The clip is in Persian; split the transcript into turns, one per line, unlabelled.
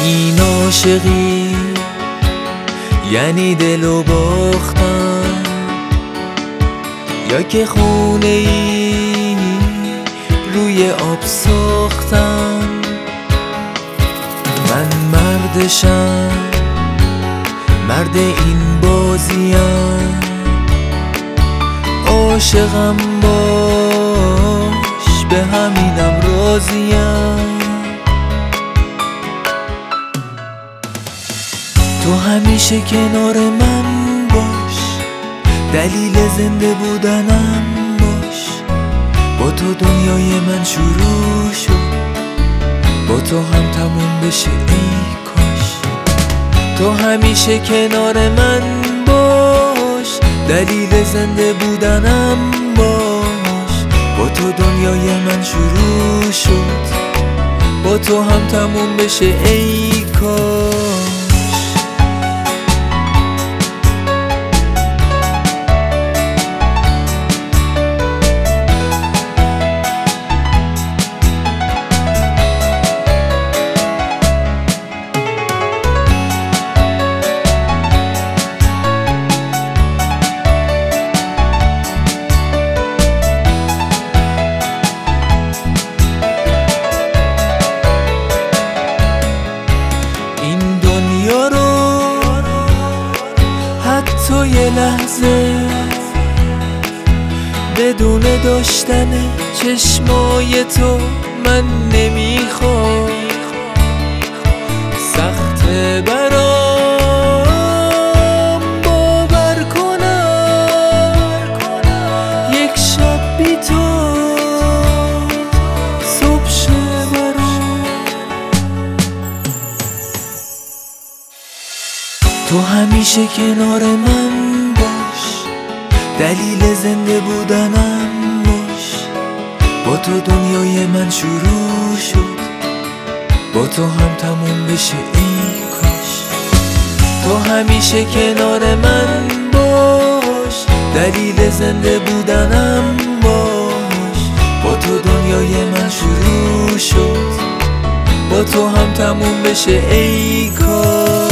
این عاشقی یعنی دلو باختم، یا که خونه ای روی آب ساختم. من مردشم، مرد این بازیم، عاشقم باش به همینم راضیم. تو همیشه کنار من باش، دلیل زنده بودنم باش. با تو دنیای من شروع شد، با تو هم تموم بشه ای کاش. تو همیشه کنار من باش، دلیل زنده بودنم باش. با تو دنیای من شروع شد، با تو هم تموم بشه ای کاش. تو یه لحظه بدون داشتن چشمای تو من نمیخوام. سخته برام باور کنم یک شب بی تو صبح شه برام. تو همیشه کنار من باش، دلیل زنده بودنم باش. با تو دنیای من شروع شد، با تو هم تموم بشه ای کاش. تو همیشه کنار من باش، دلیل زنده بودنم باش. با تو دنیای من شروع شد، با تو هم تموم بشه ای کاش.